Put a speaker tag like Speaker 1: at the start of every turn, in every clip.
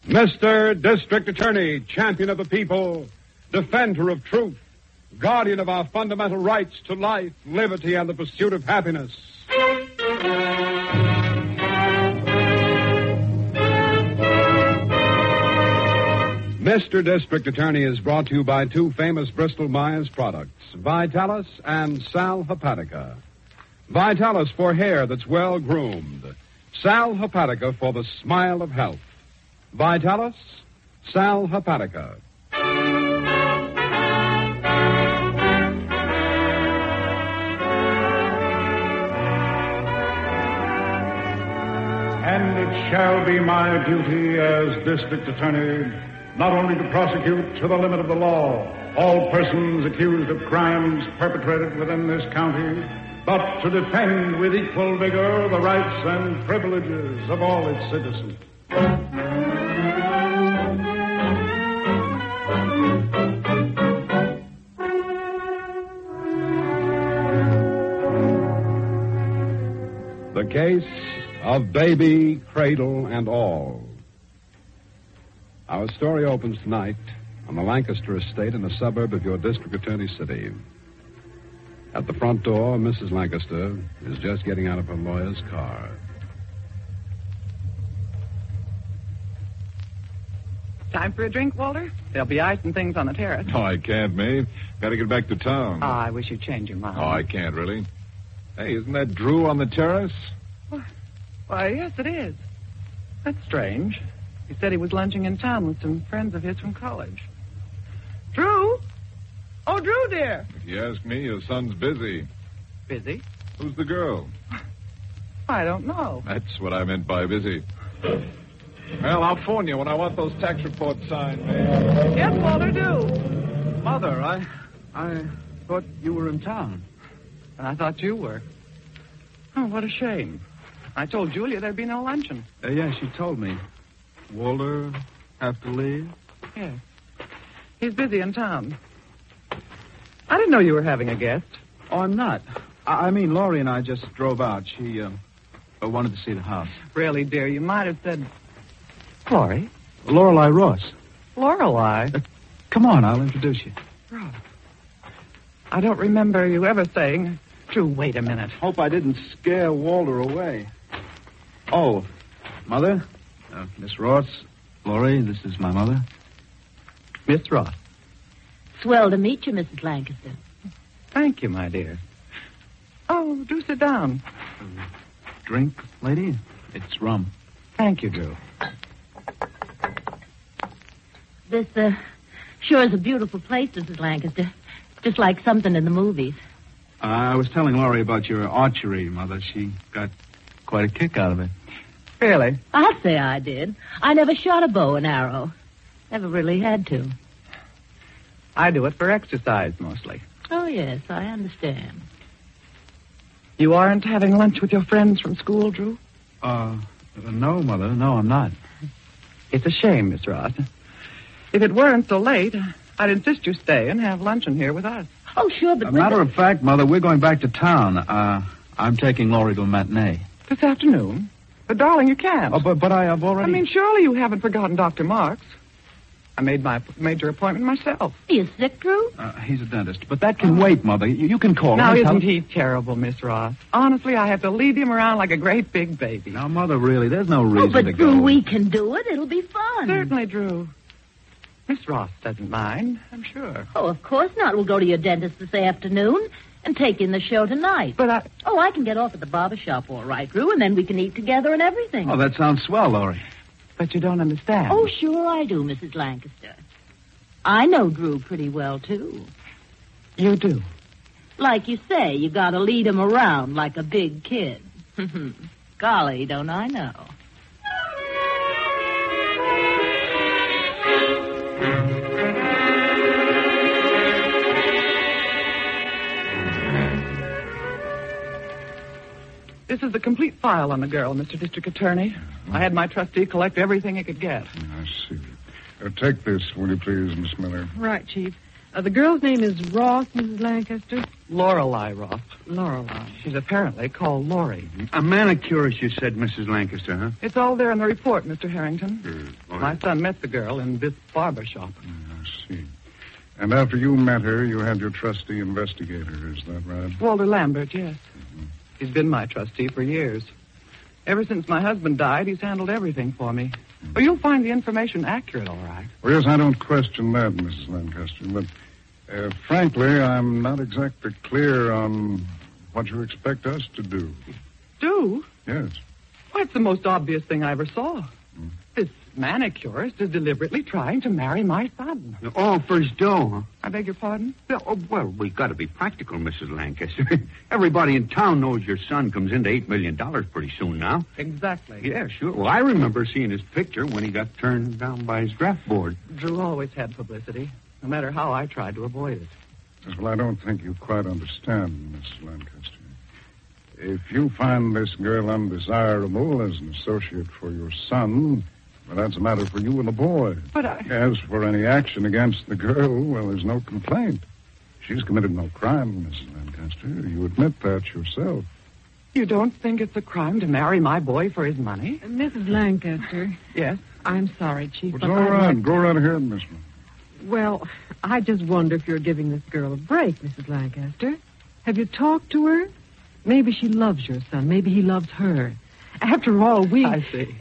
Speaker 1: Mr. District Attorney, champion of the people, defender of truth, guardian of our fundamental rights to life, liberty, and the pursuit of happiness. Mr. District Attorney is brought to you by two famous Bristol Myers products, Vitalis and Sal Hepatica. Vitalis for hair that's well groomed. Sal Hepatica for the smile of health. Vitalis, Sal Hepatica.
Speaker 2: And it shall be my duty as District Attorney not only to prosecute to the limit of the law all persons accused of crimes perpetrated within this county, but to defend with equal vigor the rights and privileges of all its citizens.
Speaker 1: The case of Baby, Cradle, and All. Our story opens tonight on the Lancaster estate in a suburb of your district attorney city. At the front door, Mrs. Lancaster is just getting out of her lawyer's car.
Speaker 3: Time for a drink, Walter? There'll be ice and things on the terrace.
Speaker 4: Oh, I can't, Maeve. Got to get back to town.
Speaker 3: Oh, I wish you'd change your mind.
Speaker 4: Oh, I can't, really. Hey, isn't that Drew on the terrace?
Speaker 3: Why, yes, it is. That's strange. He said he was lunching in town with some friends of his from college. Drew? Oh, Drew, dear.
Speaker 4: If you ask me, your son's busy.
Speaker 3: Busy?
Speaker 4: Who's the girl?
Speaker 3: I don't know.
Speaker 4: That's what I meant by busy. Well, I'll phone you when I want those tax reports signed, Maeve.
Speaker 3: Yes, Walter, do.
Speaker 5: Mother, I thought you were in town.
Speaker 3: And I thought you were. Oh, what a shame. I told Julia there'd be no luncheon.
Speaker 5: Yeah, she told me. Walter have to leave?
Speaker 3: Yes. He's busy in town. I didn't know you were having a guest.
Speaker 5: Oh, I'm not. I mean, Laurie and I just drove out. She wanted to see the house.
Speaker 3: Really, dear, you might have said... Laurie?
Speaker 5: Lorelei Ross.
Speaker 3: Lorelei?
Speaker 5: Come on, I'll introduce you.
Speaker 3: Ross. I don't remember you ever saying... Drew, wait a minute.
Speaker 5: Hope I didn't scare Walter away. Oh, Mother, Miss Ross, Laurie, this is my mother.
Speaker 3: Miss Ross.
Speaker 6: Swell to meet you, Mrs. Lancaster.
Speaker 3: Thank you, my dear. Oh, do sit down.
Speaker 5: Drink, lady? It's rum.
Speaker 3: Thank you, Drew.
Speaker 6: This, sure is a beautiful place, Mrs. Lancaster. Just like something in the movies.
Speaker 5: I was telling Laurie about your archery, Mother. She got quite a kick out of it.
Speaker 3: Really?
Speaker 6: I'll say I did. I never shot a bow and arrow. Never really had to.
Speaker 3: I do it for exercise, mostly.
Speaker 6: Oh, yes, I understand.
Speaker 3: You aren't having lunch with your friends from school, Drew?
Speaker 5: No, Mother. No, I'm not.
Speaker 3: It's a shame, Miss Ross. If it weren't so late, I'd insist you stay and have luncheon here with us.
Speaker 6: Oh, sure, but...
Speaker 5: As a matter of fact, Mother, we're going back to town. I'm taking Laurie to a matinee.
Speaker 3: This afternoon? But, darling, you can't.
Speaker 5: Oh, but I have already...
Speaker 3: I mean, surely you haven't forgotten Dr. Marks. I made my major appointment myself.
Speaker 6: He is sick, Drew?
Speaker 5: He's a dentist. But that can wait, Mother. You can call him.
Speaker 3: Now, isn't he terrible, Miss Ross? Honestly, I have to lead him around like a great big baby.
Speaker 5: Now, Mother, really, there's no reason to go.
Speaker 6: But, Drew, we can do it. It'll be fun.
Speaker 3: Certainly, Drew. Miss Ross doesn't mind, I'm sure.
Speaker 6: Oh, of course not. We'll go to your dentist this afternoon and take in the show tonight.
Speaker 3: But I...
Speaker 6: Oh, I can get off at the barber shop, all right, Drew, and then we can eat together and everything.
Speaker 5: Oh, that sounds swell, Laurie.
Speaker 3: But you don't understand.
Speaker 6: Oh, sure I do, Mrs. Lancaster. I know Drew pretty well, too.
Speaker 3: You do?
Speaker 6: Like you say, you gotta lead him around like a big kid. Golly, don't I know.
Speaker 3: This is the complete file on the girl, Mr. District Attorney. I had my trustee collect everything he could get.
Speaker 2: I see. Take this, will you please, Miss Miller?
Speaker 7: Right, Chief. The girl's name is Ross, Mrs. Lancaster.
Speaker 3: Lorelei Ross.
Speaker 7: Lorelei.
Speaker 3: She's apparently called Laurie.
Speaker 5: A manicurist, you said, Mrs. Lancaster, huh?
Speaker 3: It's all there in the report, Mr. Harrington. My son met the girl in this barber shop.
Speaker 2: I see. And after you met her, you had your trustee investigator. Is that right?
Speaker 3: Walter Lambert, yes. He's been my trustee for years. Ever since my husband died, he's handled everything for me. Well, you'll find the information accurate, all right.
Speaker 2: Well, yes, I don't question that, Mrs. Lancaster, but frankly, I'm not exactly clear on what you expect us to do.
Speaker 3: Do?
Speaker 2: Yes.
Speaker 3: Well, it's the most obvious thing I ever saw. This manicurist is deliberately trying to marry my son.
Speaker 8: All for his dough, huh?
Speaker 3: I beg your pardon?
Speaker 8: Well, we've got to be practical, Mrs. Lancaster. Everybody in town knows your son comes into $8 million pretty soon now.
Speaker 3: Exactly.
Speaker 8: Yeah, sure. Well, I remember seeing his picture when he got turned down by his draft board.
Speaker 3: Drew always had publicity, no matter how I tried to avoid it.
Speaker 2: Yes, well, I don't think you quite understand, Miss Lancaster. If you find this girl undesirable as an associate for your son, well, that's a matter for you and the boy.
Speaker 3: But
Speaker 2: As for any action against the girl, well, there's no complaint. She's committed no crime, Mrs. Lancaster. You admit that yourself.
Speaker 3: You don't think it's a crime to marry my boy for his money?
Speaker 7: Mrs. Lancaster.
Speaker 3: Yes.
Speaker 7: I'm sorry, Chief.
Speaker 2: It's
Speaker 7: but
Speaker 2: all
Speaker 7: I'd
Speaker 2: right.
Speaker 7: like-
Speaker 2: Go right ahead, Miss Lancaster.
Speaker 7: Well, I just wonder if you're giving this girl a break, Mrs. Lancaster. Have you talked to her? Maybe she loves your son. Maybe he loves her. After all,
Speaker 3: I see.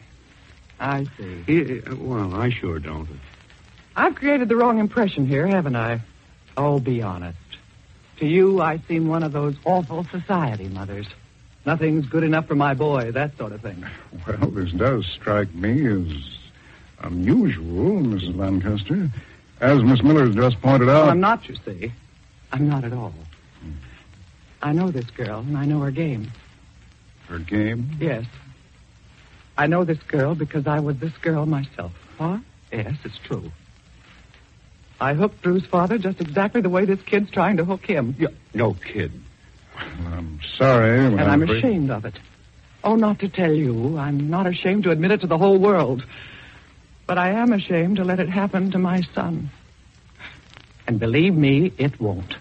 Speaker 8: Well, I sure don't.
Speaker 3: I've created the wrong impression here, haven't I? Oh, be honest. To you, I seem one of those awful society mothers. Nothing's good enough for my boy, that sort of thing.
Speaker 2: Well, this does strike me as unusual, Mrs. Lancaster. As Miss Miller has just pointed out...
Speaker 3: Well, I'm not, you see. I'm not at all. I know this girl, and I know her game.
Speaker 2: Her game?
Speaker 3: Yes. I know this girl because I was this girl myself.
Speaker 7: What?
Speaker 3: Yes, it's true. I hooked Drew's father just exactly the way this kid's trying to hook him.
Speaker 8: No kidding.
Speaker 2: Well, I'm sorry.
Speaker 3: And I'm ashamed of it. Oh, not to tell you. I'm not ashamed to admit it to the whole world. But I am ashamed to let it happen to my son. And believe me, it won't.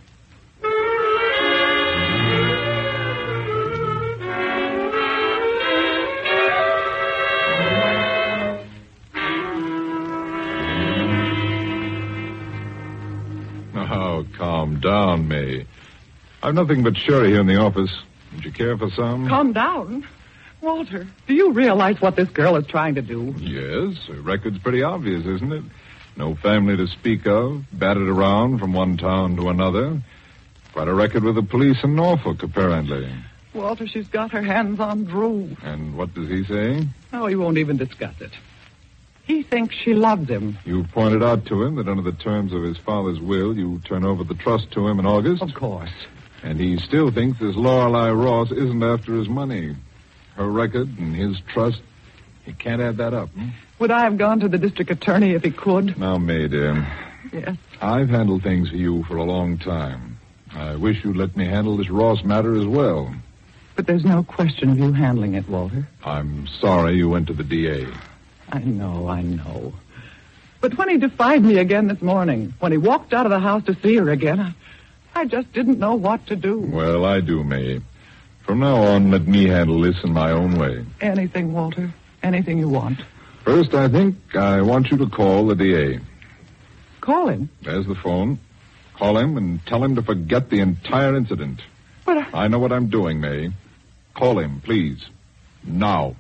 Speaker 4: Oh, calm down, May. I've nothing but sherry here in the office. Would you care for some?
Speaker 3: Calm down. Walter, do you realize what this girl is trying to do?
Speaker 4: Yes, her record's pretty obvious, isn't it? No family to speak of, batted around from one town to another. Quite a record with the police in Norfolk, apparently.
Speaker 3: Walter, she's got her hands on Drew.
Speaker 4: And what does he say?
Speaker 3: Oh, he won't even discuss it. He thinks she loves him.
Speaker 4: You pointed out to him that under the terms of his father's will, you turn over the trust to him in August.
Speaker 3: Of course.
Speaker 4: And he still thinks this Lorelei Ross isn't after his money. Her record and his trust, he can't add that up.
Speaker 3: Would I have gone to the district attorney if he could?
Speaker 4: Now, May, dear.
Speaker 3: Yes.
Speaker 4: I've handled things for you for a long time. I wish you'd let me handle this Ross matter as well.
Speaker 3: But there's no question of you handling it, Walter.
Speaker 4: I'm sorry you went to the DA.
Speaker 3: I know. But when he defied me again this morning, when he walked out of the house to see her again, I just didn't know what to do.
Speaker 4: Well, I do, May. From now on, let me handle this in my own way.
Speaker 3: Anything, Walter. Anything you want.
Speaker 4: First, I think I want you to call the DA.
Speaker 3: Call him.
Speaker 4: There's the phone. Call him and tell him to forget the entire incident.
Speaker 3: But
Speaker 4: I know what I'm doing, May. Call him, please. Now.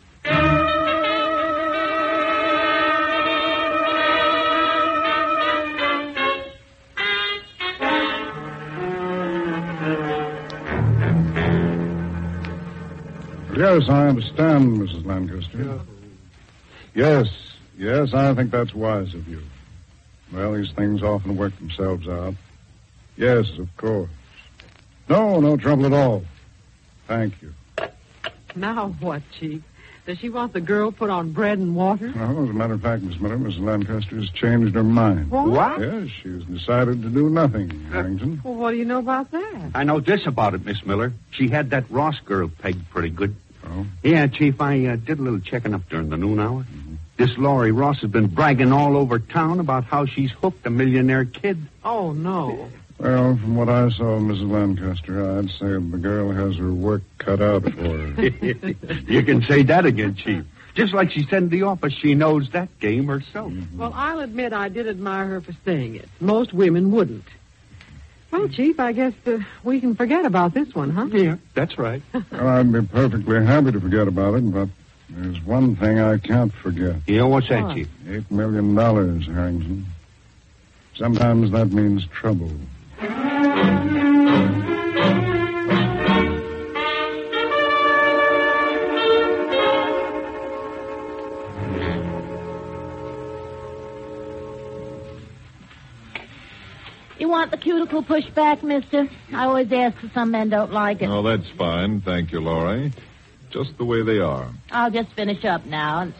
Speaker 2: Yes, I understand, Mrs. Lancaster. Yes, I think that's wise of you. Well, these things often work themselves out. Yes, of course. No trouble at all. Thank you.
Speaker 7: Now what, Chief? Does she want the girl put on bread and water?
Speaker 2: Well, as a matter of fact, Miss Miller, Mrs. Lancaster has changed her mind.
Speaker 7: What?
Speaker 2: Yes, she's decided to do nothing, Harrington.
Speaker 7: Well, what do you know about that?
Speaker 8: I know this about it, Miss Miller. She had that Ross girl pegged pretty good.
Speaker 2: Oh?
Speaker 8: Yeah, Chief, I did a little checking up during the noon hour. This Laurie Ross has been bragging all over town about how she's hooked a millionaire kid.
Speaker 7: Oh, no.
Speaker 2: Well, from what I saw, Mrs. Lancaster, I'd say the girl has her work cut out for her.
Speaker 8: You can say that again, Chief. Just like she said in the office, she knows that game herself.
Speaker 7: Well, I'll admit I did admire her for saying it. Most women wouldn't. Well, Chief, I guess we can forget about this one, huh?
Speaker 8: Yeah, that's right.
Speaker 2: Well, I'd be perfectly happy to forget about it, but there's one thing I can't forget.
Speaker 8: Yeah, what's that, Chief?
Speaker 2: $8 million, Harrington. Sometimes that means trouble.
Speaker 6: You want the cuticle pushed back, mister? I always ask for some men don't like it.
Speaker 4: Oh, that's fine. Thank you, Laurie. Just the way they are.
Speaker 6: I'll just finish up now and...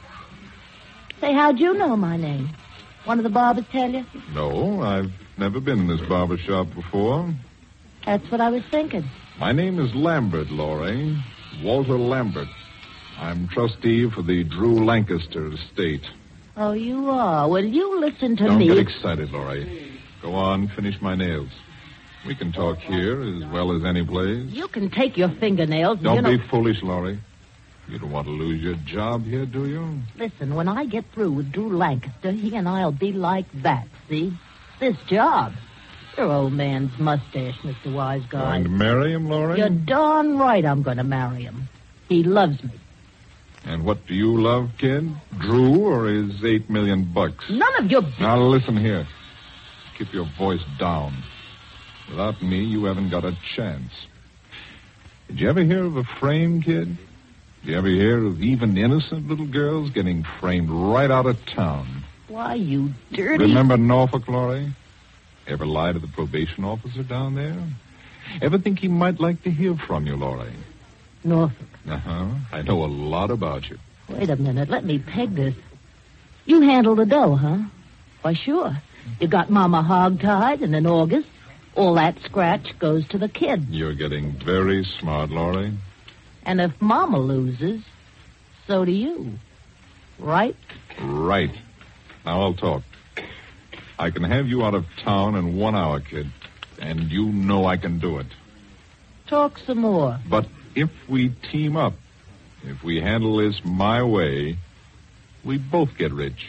Speaker 6: Say, how'd you know my name? One of the barbers tell you?
Speaker 4: No, I've never been in this barber shop before.
Speaker 6: That's what I was thinking.
Speaker 4: My name is Lambert, Laurie. Walter Lambert. I'm trustee for the Drew Lancaster estate.
Speaker 6: Oh, you are? Well, you listen to
Speaker 4: Don't
Speaker 6: me.
Speaker 4: get excited, Laurie. Go on, finish my nails. We can talk here as well as any place.
Speaker 6: You can take your fingernails and
Speaker 4: Don't
Speaker 6: you know...
Speaker 4: be foolish, Laurie. You don't want to lose your job here, do you?
Speaker 6: Listen, when I get through with Drew Lancaster, he and I'll be like that, see? This job. Your old man's mustache, Mr. Wise Guy.
Speaker 4: Going to marry him, Laurie?
Speaker 6: You're darn right I'm going to marry him. He loves me.
Speaker 4: And what do you love, kid? Drew or his $8 million?
Speaker 6: None of your...
Speaker 4: Now, listen here. Keep your voice down. Without me, you haven't got a chance. Did you ever hear of a frame, kid? Did you ever hear of even innocent little girls getting framed right out of town?
Speaker 6: Why, you dirty...
Speaker 4: Remember Norfolk, Laurie? Ever lie to the probation officer down there? Ever think he might like to hear from you, Laurie?
Speaker 6: Norfolk.
Speaker 4: Uh-huh. I know a lot about you.
Speaker 6: Wait a minute. Let me peg this. You handle the dough, huh? Why, sure. You got Mama hog-tied, and in August, all that scratch goes to the kid.
Speaker 4: You're getting very smart, Laurie.
Speaker 6: And if Mama loses, so do you. Right?
Speaker 4: Right. Now I'll talk. I can have you out of town in 1 hour, kid. And you know I can do it.
Speaker 6: Talk some more.
Speaker 4: But if we team up, if we handle this my way, we both get rich.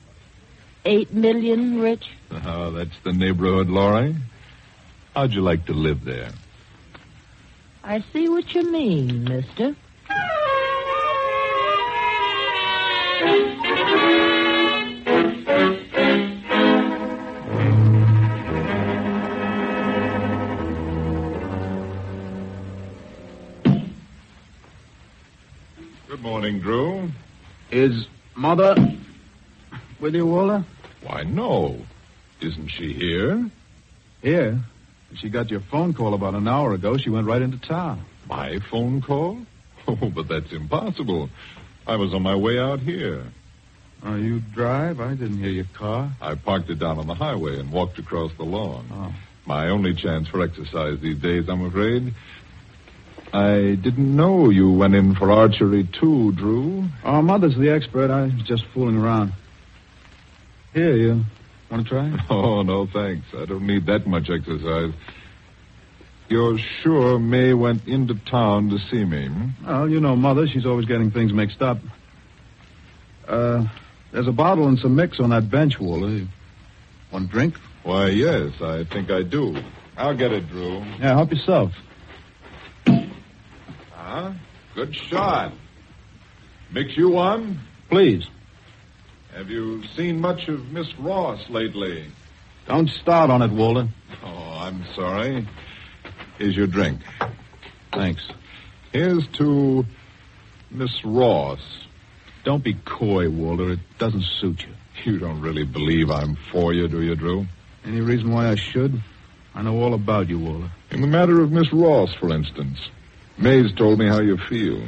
Speaker 6: 8 million rich?
Speaker 4: Oh, that's the neighborhood, Laurie. How'd you like to live there?
Speaker 6: I see what you mean, mister.
Speaker 4: Good morning, Drew.
Speaker 5: Is Mother with you, Walter?
Speaker 4: Why, no. Isn't she here?
Speaker 5: Here. She got your phone call about an hour ago. She went right into town.
Speaker 4: My phone call? Oh, but that's impossible. I was on my way out here.
Speaker 5: Oh, you drive? I didn't hear your car.
Speaker 4: I parked it down on the highway and walked across the lawn.
Speaker 5: Oh.
Speaker 4: My only chance for exercise these days, I'm afraid. I didn't know you went in for archery, too, Drew.
Speaker 5: Oh, Mother's the expert. I was just fooling around. Here, you want to try?
Speaker 4: Oh, no, thanks. I don't need that much exercise. You're sure May went into town to see me?
Speaker 5: Well, you know Mother. She's always getting things mixed up. There's a bottle and some mix on that bench, Walter. Want a drink?
Speaker 4: Why, yes, I think I do. I'll get it, Drew.
Speaker 5: Yeah, help yourself.
Speaker 4: Huh? Good shot. Mix you one?
Speaker 5: Please.
Speaker 4: Have you seen much of Miss Ross lately?
Speaker 5: Don't start on it, Walter.
Speaker 4: Oh, I'm sorry. Here's your drink.
Speaker 5: Thanks.
Speaker 4: Here's to Miss Ross.
Speaker 5: Don't be coy, Walter. It doesn't suit you.
Speaker 4: You don't really believe I'm for you, do you, Drew?
Speaker 5: Any reason why I should? I know all about you, Walter.
Speaker 4: In the matter of Miss Ross, for instance. May's told me how you feel.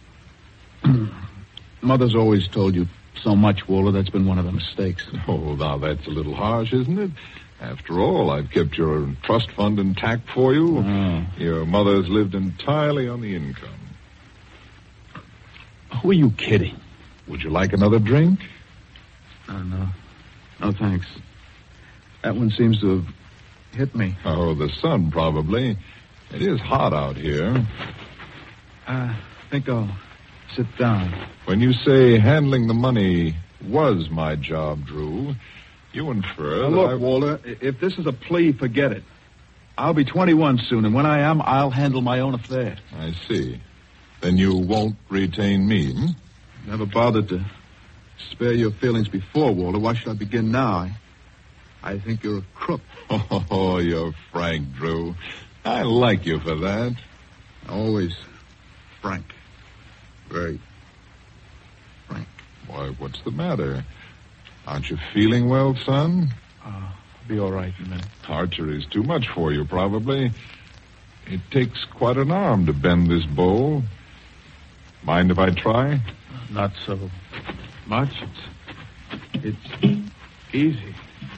Speaker 5: Mother's always told you so much, Walter. That's been one of the mistakes.
Speaker 4: Oh, now that's a little harsh, isn't it? After all, I've kept your trust fund intact for you.
Speaker 5: Oh.
Speaker 4: Your mother's lived entirely on the income.
Speaker 5: Who are you kidding?
Speaker 4: Would you like another drink?
Speaker 5: No. No, thanks. That one seems to have hit me.
Speaker 4: Oh, the sun, probably. It is hot out here.
Speaker 5: I think I'll Sit down.
Speaker 4: When you say handling the money was my job, Drew, you infer
Speaker 5: Now,
Speaker 4: that
Speaker 5: look, Walter, if this is a plea, forget it. I'll be 21 soon, and when I am, I'll handle my own affairs.
Speaker 4: I see. Then you won't retain me, hmm?
Speaker 5: Never bothered to spare your feelings before, Walter. Why should I begin now? I think you're a crook.
Speaker 4: Oh, you're frank, Drew. I like you for that.
Speaker 5: Always frank. Very frank.
Speaker 4: Why, what's the matter? Aren't you feeling well, son?
Speaker 5: I'll be all right in a minute.
Speaker 4: Archery's too much for you, probably. It takes quite an arm to bend this bow. Mind if I try?
Speaker 5: Not so much. It's easy.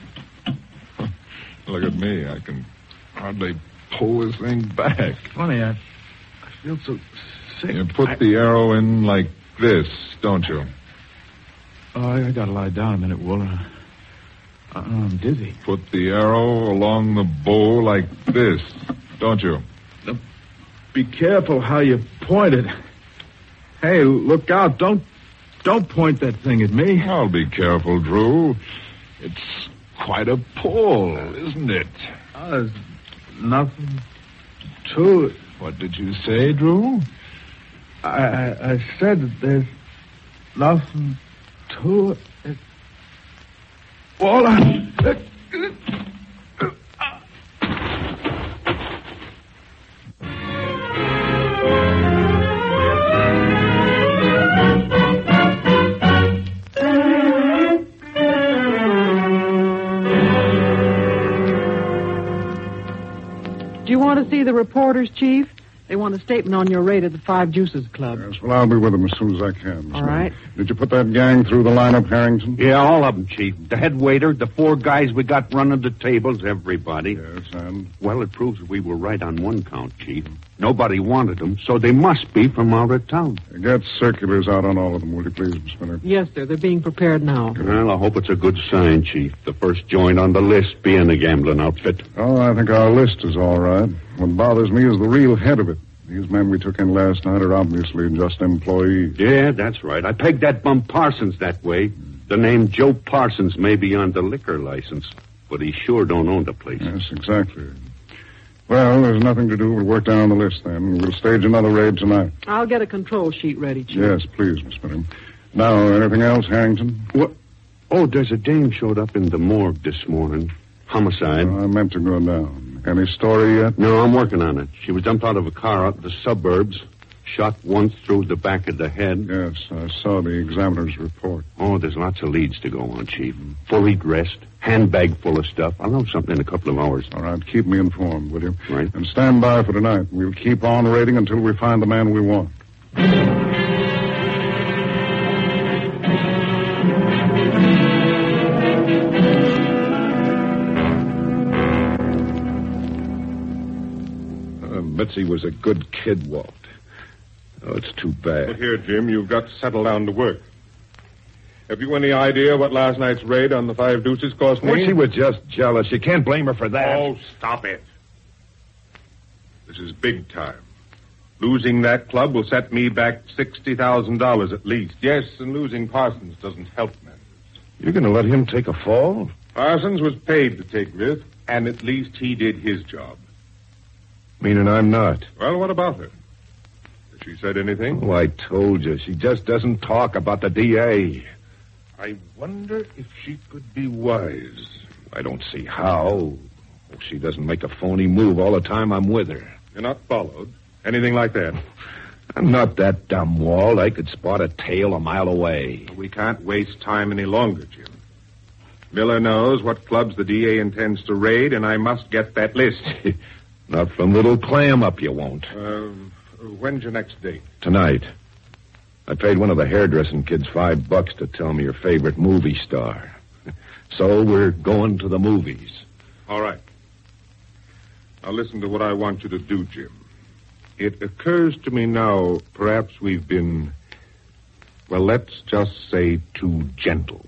Speaker 4: Look at me. I can hardly pull this thing back.
Speaker 5: Funny, I feel so sick.
Speaker 4: You put the arrow in like this, don't you?
Speaker 5: Oh, I gotta lie down a minute, Walter. I'm dizzy.
Speaker 4: Put the arrow along the bow like this, don't you?
Speaker 5: Be careful how you point it. Hey, look out. Don't point that thing at me.
Speaker 4: I'll be careful, Drew. It's quite a pull, isn't it?
Speaker 5: There's nothing to it.
Speaker 4: What did you say, Drew?
Speaker 5: I said that there's nothing to it. Walter.
Speaker 7: Do you want to see the reporters, Chief? They want a statement on your raid at the Five Juices Club.
Speaker 2: Yes, well, I'll be with them as soon as I can. Miss
Speaker 7: All right.
Speaker 2: Miller. Did you put that gang through the lineup, Harrington?
Speaker 8: Yeah, all of them, Chief. The head waiter, the 4 guys we got running the tables, everybody.
Speaker 2: Yes, and?
Speaker 8: Well, it proves we were right on one count, Chief. Nobody wanted them, so they must be from out of town.
Speaker 2: Get circulars out on all of them, will you please, Miss Miller?
Speaker 7: Yes, sir. They're being prepared now.
Speaker 8: Well, I hope it's a good sign, Chief. The first joint on the list being a gambling outfit.
Speaker 2: Oh, I think our list is all right. What bothers me is the real head of it. These men we took in last night are obviously just employees.
Speaker 8: Yeah, that's right. I pegged that bum Parsons that way. The name Joe Parsons may be on the liquor license, but he sure don't own the place.
Speaker 2: Yes, exactly. Well, there's nothing to do but work down the list then. We'll stage another raid tonight.
Speaker 7: I'll get a control sheet ready, Chief.
Speaker 2: Yes, please, Miss Miller. Now, anything else, Harrington?
Speaker 8: What? Oh, there's a dame showed up in the morgue this morning. Homicide.
Speaker 2: I meant to go down. Any story yet?
Speaker 8: No, I'm working on it. She was dumped out of a car out in the suburbs, shot once through the back of the head.
Speaker 2: Yes, I saw the examiner's report.
Speaker 8: Oh, there's lots of leads to go on, Chief. Fully dressed, handbag full of stuff. I'll know something in a couple of hours.
Speaker 2: All right, keep me informed, will you?
Speaker 8: Right.
Speaker 2: And stand by for tonight. We'll keep on raiding until we find the man we want.
Speaker 9: Mitzi was a good kid, Walt. Oh, it's too bad.
Speaker 10: Look here, Jim, you've got to settle down to work. Have you any idea what last night's raid on the Five Deuces cost me?
Speaker 9: Well, she was just jealous. You can't blame her for that.
Speaker 10: Oh, stop it. This is big time. Losing that club will set me back $60,000 at least. Yes, and losing Parsons doesn't help matters.
Speaker 9: You're going to let him take a fall?
Speaker 10: Parsons was paid to take this, and at least he did his job.
Speaker 9: Meaning I'm not.
Speaker 10: Well, what about her? Has she said anything?
Speaker 9: Oh, I told you. She just doesn't talk about the DA.
Speaker 10: I wonder if she could be wise.
Speaker 9: I don't see how. Oh, she doesn't make a phony move all the time I'm with her.
Speaker 10: You're not followed? Anything like that?
Speaker 9: I'm not that dumb, Walt. I could spot a tail a mile away.
Speaker 10: We can't waste time any longer, Jim. Miller knows what clubs the DA intends to raid, and I must get that list.
Speaker 9: Not from Little Clam up, you won't.
Speaker 10: When's your next date?
Speaker 9: Tonight. I paid one of the hairdressing kids $5 to tell me your favorite movie star. So we're going to the movies.
Speaker 10: All right. Now listen to what I want you to do, Jim. It occurs to me now, perhaps we've been, well, let's just say too gentle.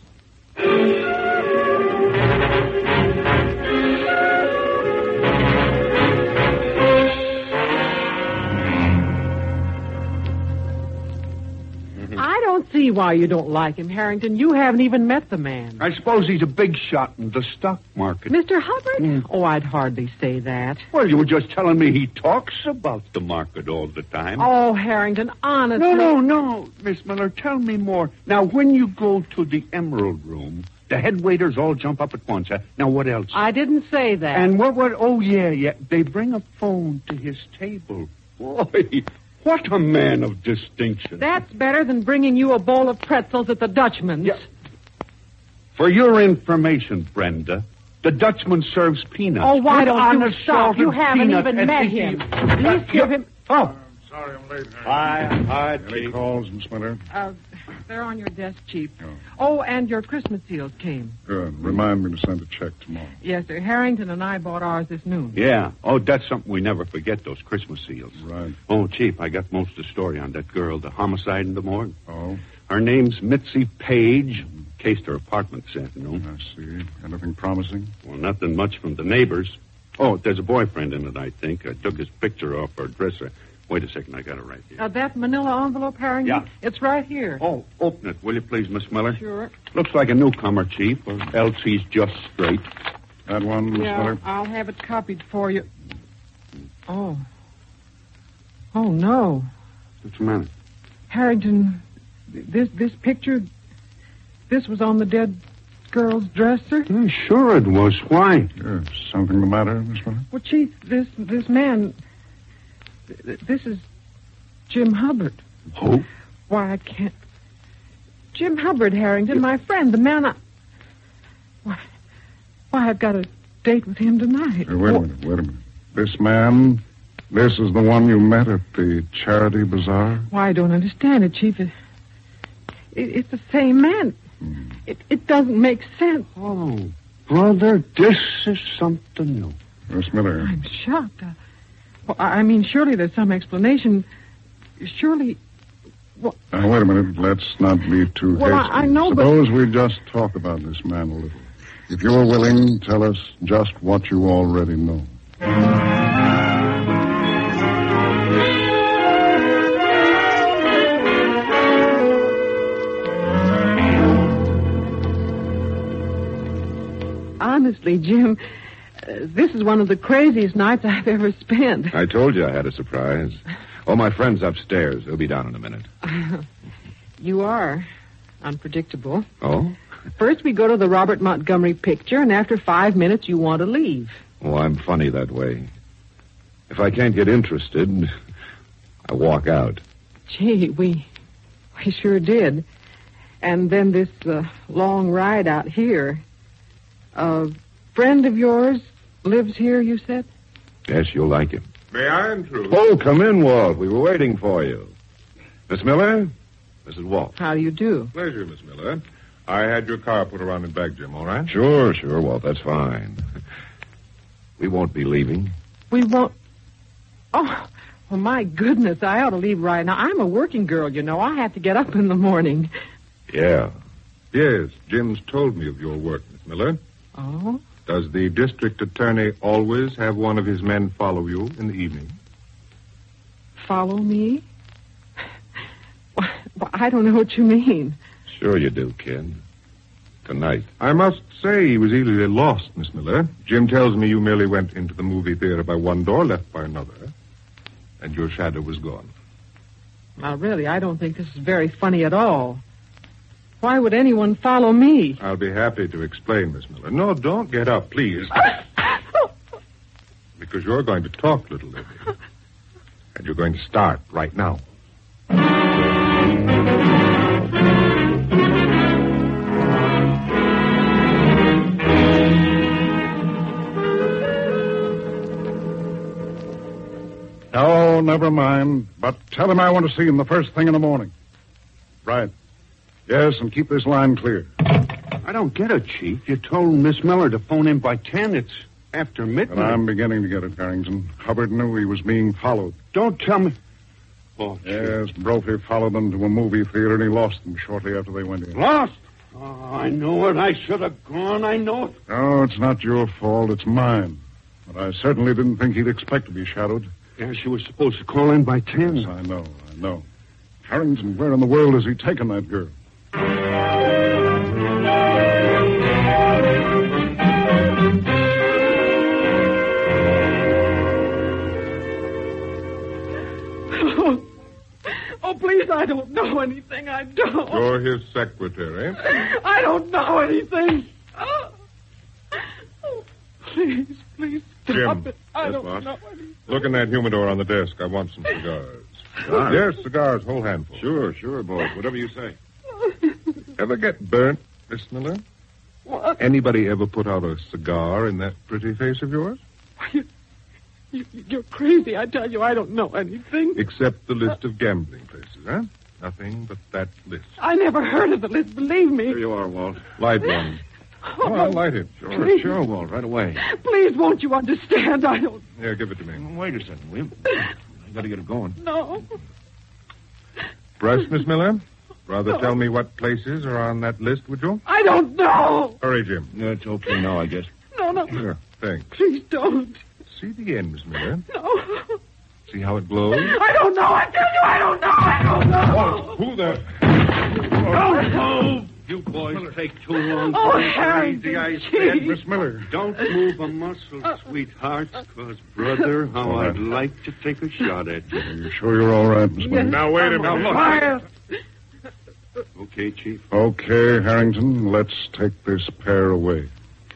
Speaker 7: see why you don't like him, Harrington. You haven't even met the man.
Speaker 8: I suppose he's a big shot in the stock market.
Speaker 7: Mr. Hubbard? Oh, I'd hardly say that.
Speaker 8: Well, you were just telling me he talks about the market all the time.
Speaker 7: Oh, Harrington, honestly.
Speaker 8: No, Miss Miller, tell me more. Now, when you go to the Emerald Room, the head waiters all jump up at once. Now, what else?
Speaker 7: I didn't say that.
Speaker 8: And what, oh, yeah. They bring a phone to his table. Boy, what a man of distinction.
Speaker 7: That's better than bringing you a bowl of pretzels at the Dutchman's.
Speaker 8: Yeah. For your information, Brenda, the Dutchman serves peanuts.
Speaker 7: Oh, why don't you stop?
Speaker 8: Unsalted
Speaker 7: You haven't
Speaker 8: peanut
Speaker 7: even
Speaker 8: and
Speaker 7: met
Speaker 8: he-
Speaker 7: him. Please give him...
Speaker 8: Oh,
Speaker 2: Sorry I'm late,
Speaker 8: hi,
Speaker 2: Any calls, Miss Miller?
Speaker 7: They're on your desk, Chief. Oh, and your Christmas seals came.
Speaker 2: Good. Remind me to send a check tomorrow.
Speaker 7: Yes, sir. Harrington and I bought ours this noon.
Speaker 8: Yeah. Oh, that's something we never forget, those Christmas seals.
Speaker 2: Right.
Speaker 8: Oh, Chief, I got most of the story on that girl, the homicide in the morgue.
Speaker 2: Oh,
Speaker 8: Her name's Mitzi Page. Cased her apartment this afternoon.
Speaker 2: I see. Anything promising?
Speaker 8: Well, nothing much from the neighbors. Oh, there's a boyfriend in it, I think. I took his picture off her dresser. Wait a second, I got it right here.
Speaker 7: That manila envelope, Harrington?
Speaker 8: Yeah.
Speaker 7: It's right here.
Speaker 8: Oh, open it, will you please, Miss Miller?
Speaker 7: Sure.
Speaker 8: Looks like a newcomer, Chief, or else he's just straight.
Speaker 2: That one, Miss
Speaker 7: Yeah,
Speaker 2: Miller?
Speaker 7: I'll have it copied for you. Oh. Oh, no.
Speaker 8: What's the matter?
Speaker 7: Harrington, this picture, this was on the dead girl's dresser?
Speaker 8: Sure it was. Why?
Speaker 2: Yes. Something the matter, Miss Miller?
Speaker 7: Well, Chief, this man, this is Jim Hubbard.
Speaker 8: Who?
Speaker 7: Why, I can't... Jim Hubbard, Harrington, my friend, the man I... Why, I've got a date with him tonight.
Speaker 2: Wait a minute. This man, this is the one you met at the charity bazaar?
Speaker 7: Why, I don't understand it, Chief. It's the same man. It doesn't make sense.
Speaker 8: Oh, brother, this is something new.
Speaker 2: Miss Miller.
Speaker 7: I'm shocked. Well, I mean, surely there's some explanation. Surely... Well,
Speaker 2: Now, wait a minute. Let's not be too
Speaker 7: Well,
Speaker 2: hasty.
Speaker 7: I know, but-
Speaker 2: Suppose we just talk about this man a little. If you're willing, tell us just what you already know.
Speaker 7: honestly, Jim, this is one of the craziest nights I've ever spent.
Speaker 9: I told you I had a surprise. Oh, my friend's upstairs. He'll be down in a minute.
Speaker 7: You are unpredictable.
Speaker 9: Oh?
Speaker 7: First, we go to the Robert Montgomery picture, and after 5 minutes, you want to leave.
Speaker 9: Oh, I'm funny that way. If I can't get interested, I walk out.
Speaker 7: Gee, we sure did. And then this long ride out here. A friend of yours lives here, you said?
Speaker 9: Yes, you'll like him.
Speaker 10: May I intrude?
Speaker 9: Oh, come in, Walt. We were waiting for you. Miss Miller? Mrs. Walt.
Speaker 7: How do you do?
Speaker 10: Pleasure, Miss Miller. I had your car put around in back, Jim, all right?
Speaker 9: Sure, Walt. That's fine. We won't be leaving.
Speaker 7: We won't... Oh, well, my goodness, I ought to leave right now. I'm a working girl, you know. I have to get up in the morning.
Speaker 9: Yeah.
Speaker 10: Yes, Jim's told me of your work, Miss Miller.
Speaker 7: Oh?
Speaker 10: Does the district attorney always have one of his men follow you in the evening?
Speaker 7: Follow me? Well, I don't know what you mean.
Speaker 9: Sure you do, kid. Tonight.
Speaker 10: I must say he was easily lost, Miss Miller. Jim tells me you merely went into the movie theater by one door, left by another, and your shadow was gone.
Speaker 7: Now, really, I don't think this is very funny at all. Why would anyone follow me?
Speaker 10: I'll be happy to explain, Miss Miller. No, don't get up, please. Because you're going to talk, little lady. And you're going to start right now.
Speaker 2: No, never mind. But tell him I want to see him the first thing in the morning. Right. Yes, and keep this line clear.
Speaker 8: I don't get it, Chief. You told Miss Miller to phone in by 10. It's after midnight.
Speaker 2: And I'm beginning to get it, Harrington. Hubbard knew he was being followed.
Speaker 8: Don't tell me. Oh,
Speaker 2: Yes, Brophy followed them to a movie theater, and he lost them shortly after they went in.
Speaker 8: Lost? Oh, I know it. I should have gone. I know it.
Speaker 2: Oh, it's not your fault. It's mine. But I certainly didn't think he'd expect to be shadowed.
Speaker 8: Yes, you were supposed to call in by 10.
Speaker 2: Yes, I know. Harrington, where in the world has he taken that girl?
Speaker 3: Oh, please, I don't know anything. I don't.
Speaker 10: You're his secretary.
Speaker 3: I don't know anything. Oh, please stop
Speaker 10: Jim.
Speaker 3: it. I
Speaker 10: Yes,
Speaker 3: don't
Speaker 10: boss?
Speaker 3: know anything.
Speaker 10: Look in that humidor on the desk. I want some cigars. Yes, cigars, whole handful.
Speaker 9: Sure, boss. Whatever you say.
Speaker 10: Ever get burnt, Miss Miller?
Speaker 3: What?
Speaker 10: Anybody ever put out a cigar in that pretty face of yours?
Speaker 3: You're crazy. I tell you, I don't know anything.
Speaker 10: Except the list of gambling places, huh? Nothing but that list.
Speaker 3: I never heard of the list, believe me.
Speaker 9: Here you are, Walt.
Speaker 10: Light one. Oh, I'll light it.
Speaker 9: Sure, Walt. Right away.
Speaker 3: Please, won't you understand? I don't
Speaker 10: Here, give it to me.
Speaker 9: Wait a second, William. I gotta get it going.
Speaker 3: know.
Speaker 10: Brush, Miss Miller? Rather tell me what places are on that list, would you?
Speaker 3: I don't know.
Speaker 10: Hurry, Jim.
Speaker 9: It's okay now, I guess.
Speaker 3: No.
Speaker 10: Here, thanks.
Speaker 3: Please don't.
Speaker 10: See the end, Miss Miller.
Speaker 3: No.
Speaker 10: See how it glows?
Speaker 3: I don't know. I tell you, I don't know.
Speaker 10: Who the...
Speaker 8: Oh, you boys take too long.
Speaker 3: Oh,
Speaker 8: to
Speaker 3: Harrington,
Speaker 8: I
Speaker 3: gee.
Speaker 8: said.
Speaker 2: Miss Miller.
Speaker 8: Don't move a muscle, sweetheart, because, brother, how I'd like to take a shot at you.
Speaker 2: Are you sure you're all right, Miss Miller?
Speaker 10: Now, wait a minute. Look.
Speaker 3: Quiet.
Speaker 8: Okay, Chief.
Speaker 2: Okay, Harrington, let's take this pair away.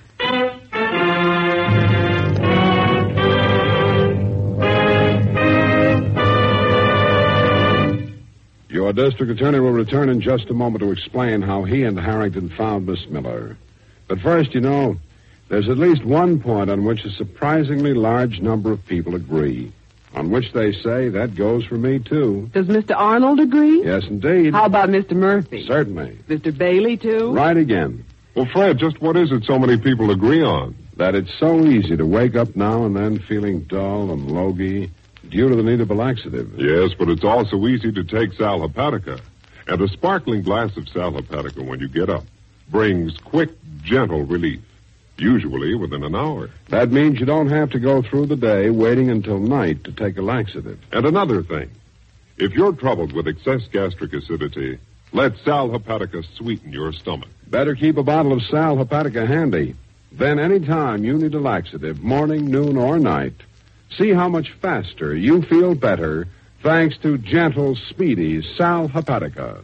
Speaker 1: Your district attorney will return in just a moment to explain how he and Harrington found Miss Miller. But first, there's at least one point on which a surprisingly large number of people agree, on which they say, that goes for me, too.
Speaker 7: Does Mr. Arnold agree?
Speaker 1: Yes, indeed.
Speaker 7: How about Mr. Murphy?
Speaker 1: Certainly.
Speaker 7: Mr. Bailey, too?
Speaker 1: Right again.
Speaker 10: Well, Fred, just what is it so many people agree on?
Speaker 1: That it's so easy to wake up now and then feeling dull and logy due to the need of a laxative.
Speaker 11: Yes, but it's also easy to take Sal Hepatica. And a sparkling glass of Sal Hepatica when you get up brings quick, gentle relief, usually within an hour.
Speaker 1: That means you don't have to go through the day waiting until night to take a laxative.
Speaker 11: And another thing, if you're troubled with excess gastric acidity, let Sal Hepatica sweeten your stomach.
Speaker 1: Better keep a bottle of Sal Hepatica handy. Then any time you need a laxative, morning, noon, or night, see how much faster you feel better thanks to gentle, speedy Sal Hepatica.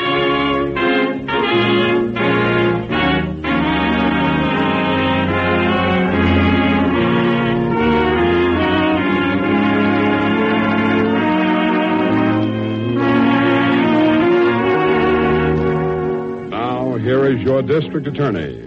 Speaker 1: Now, here is your district attorney.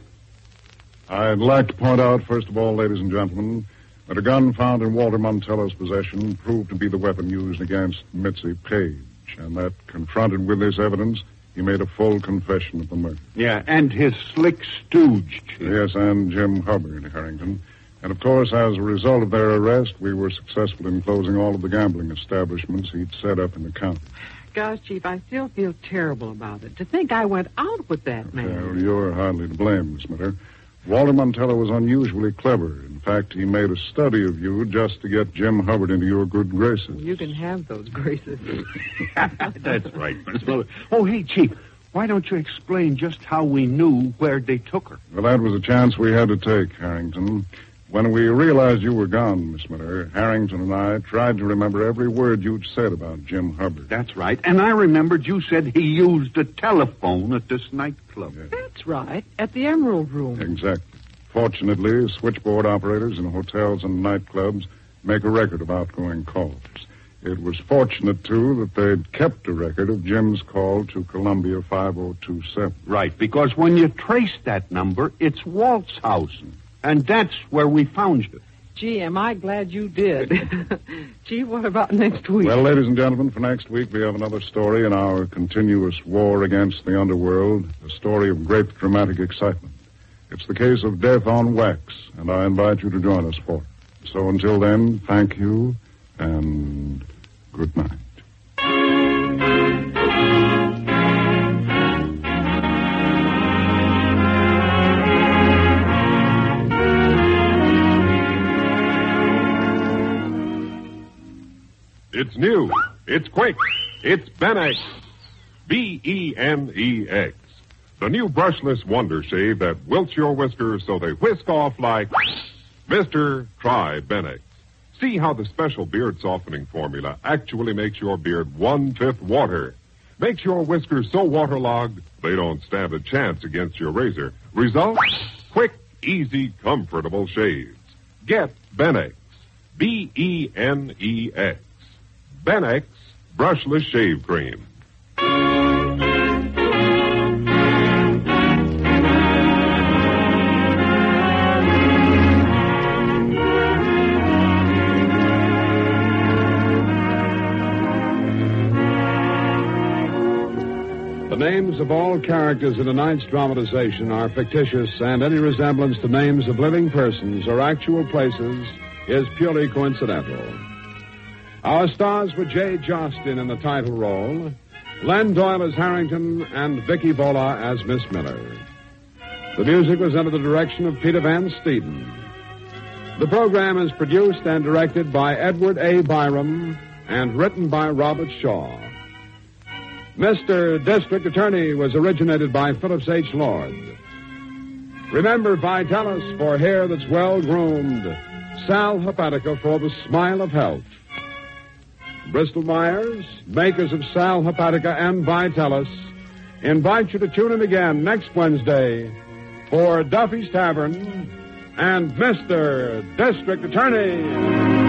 Speaker 2: I'd like to point out, first of all, ladies and gentlemen, that a gun found in Walter Montello's possession proved to be the weapon used against Mitzi Page, and that, confronted with this evidence, he made a full confession of the murder.
Speaker 8: Yeah, and his slick stooge, Chief.
Speaker 2: Yes, and Jim Hubbard, Harrington. And, of course, as a result of their arrest, we were successful in closing all of the gambling establishments he'd set up in the county.
Speaker 7: Gosh, Chief, I still feel terrible about it. To think I went out with that man.
Speaker 2: Well, you're hardly to blame, Miss Miller. Walter Montello was unusually clever. In fact, he made a study of you just to get Jim Hubbard into your good graces.
Speaker 7: You can have those graces.
Speaker 8: That's right, Miss Miller. Oh, hey, Chief, why don't you explain just how we knew where they took her?
Speaker 2: Well, that was a chance we had to take, Harrington. When we realized you were gone, Miss Miller, Harrington and I tried to remember every word you'd said about Jim Hubbard.
Speaker 8: That's right. And I remembered you said he used a telephone at this nightclub.
Speaker 2: Yeah.
Speaker 7: That's right, at the Emerald Room.
Speaker 2: Exactly. Fortunately, switchboard operators in hotels and nightclubs make a record of outgoing calls. It was fortunate, too, that they'd kept a record of Jim's call to Columbia 5027.
Speaker 8: Right, because when you trace that number, it's Walt's house. And that's where we found you.
Speaker 7: Gee, am I glad you did. Gee, what about next week?
Speaker 2: Well, ladies and gentlemen, for next week we have another story in our continuous war against the underworld, a story of great dramatic excitement. It's the case of Death on Wax, and I invite you to join us for it. So until then, thank you, and good night.
Speaker 11: It's new. It's quick. It's Benex. Benex. The new brushless wonder shave that wilts your whiskers so they whisk off like... Mister, try Benex. See how the special beard softening formula actually makes your beard 1/5 water. Makes your whiskers so waterlogged, they don't stand a chance against your razor. Result? Quick, easy, comfortable shaves. Get Benex. Benex. Benex Brushless Shave Cream.
Speaker 1: The names of all characters in tonight's dramatization are fictitious, and any resemblance to names of living persons or actual places is purely coincidental. Our stars were Jay Jostin in the title role, Len Doyle as Harrington, and Vicky Bola as Miss Miller. The music was under the direction of Peter Van Steeden. The program is produced and directed by Edward A. Byram and written by Robert Shaw. Mr. District Attorney was originated by Phillips H. Lord. Remember Vitalis for hair that's well-groomed, Sal Hepatica for the smile of health. Bristol Myers, makers of Sal Hepatica and Vitalis, invite you to tune in again next Wednesday for Duffy's Tavern and Mr. District Attorney.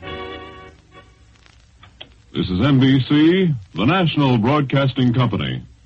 Speaker 12: This is NBC, the national broadcasting company.